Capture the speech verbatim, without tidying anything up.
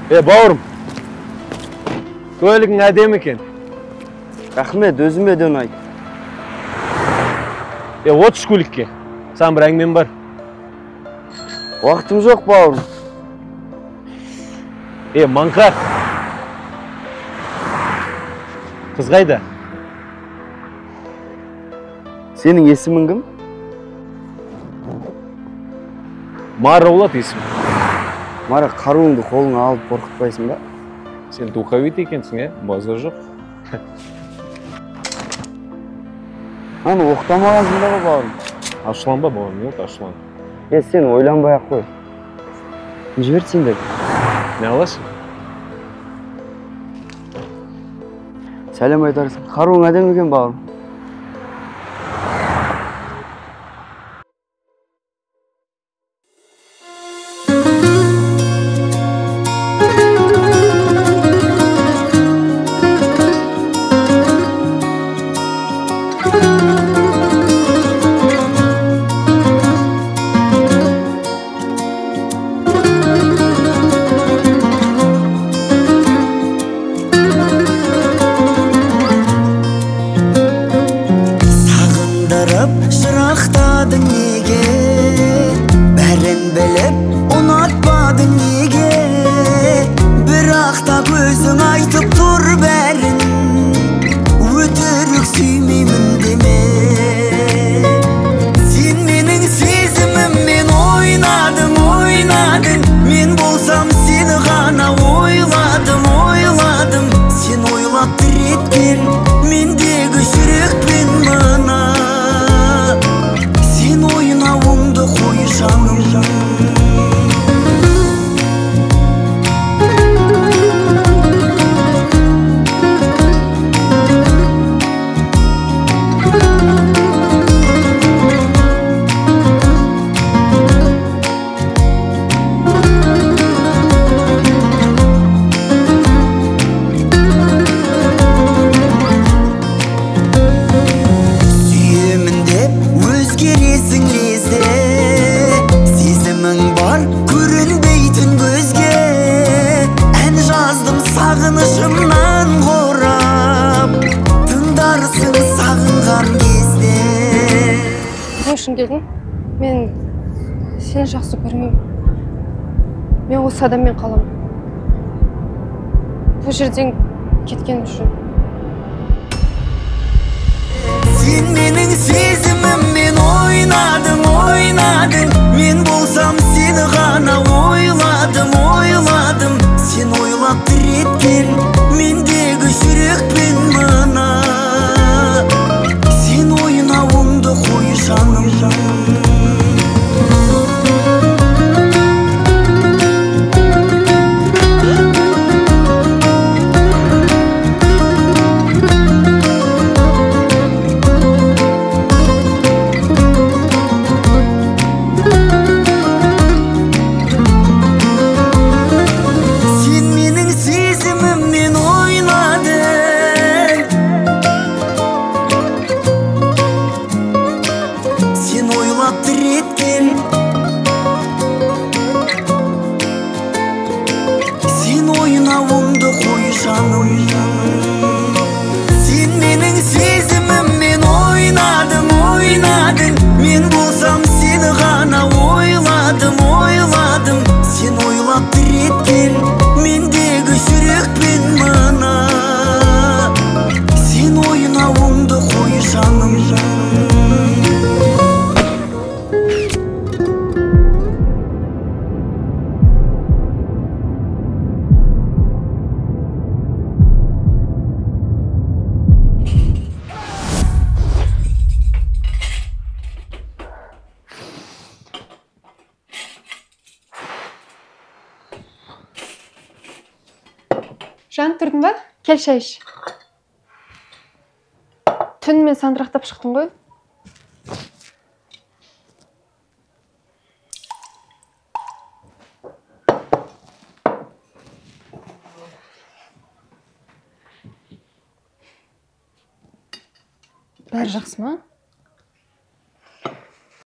Е, бауырым. Көйлегің әдемі екен. Рахмет, өзіме де ұнайды. Е, отыз көйлекке. Саған бір әңгімем бар. Уақытым жоқ, бауырым. Е, маңқар. Қыз қайда? Сенің есімің кім? Мара болады есім. Мара, қаруыңды қолыңа алып қорқытпайсың ба? Сен духовит екенсің, е? Базар жоқ. Аны оқтамағансың ба, бауырым? Ашуланба, бауырым, не болды ашулан. Е, сен ойланбай ақ қой. Жіберсеңдер. Не аласың? Сәлем айтарсың. Қаруың әдемі екен, бауырым. Шырақтадың неге, бәрін біліп ұнатпадың неге, бірақ та көзің айтып тұр бәрін, өтірік сүймеймін деме. Сен менің сезіміммен ойнадың, ойнадың, мен болсам сені ғана ойладым, ойладым. Сен ойлап тіреткен мендегі жүрекпен мына, ойнауыңды қой жаным. Сүйемін деп өзгересің лезде, сезімің бар көрінбейтін көзге. Ән жаздым сағынышымнан қорап, тыңдарсың сағынған кезде. Не үшін келдің? Мен сені жақсы көрмеймін. Мен осы адаммен қаламын. Бұл жерден кеткен үшін. Сен менің сезіміммен ойнадың, ойнадың, мен болсам сені ғана ойладым, ойладым. Сен ойлап тіреткен мендегі жүрекпен мына, сен ойнауыңды қой жаным. Сен ойнауыңды қой жаным. Сен менің сезіміммен ойнадың, ойнадың, мен болсам сені ғана ойладым, ойладым. Сен ойлап тіреткен мендегі жүрекпен мына, сен ойнауыңды қой жаным. Жан, тұрдың ба? Кел шай іш. Түн мен сандырақтап шықтың ғой. Бәрі жақсы ма?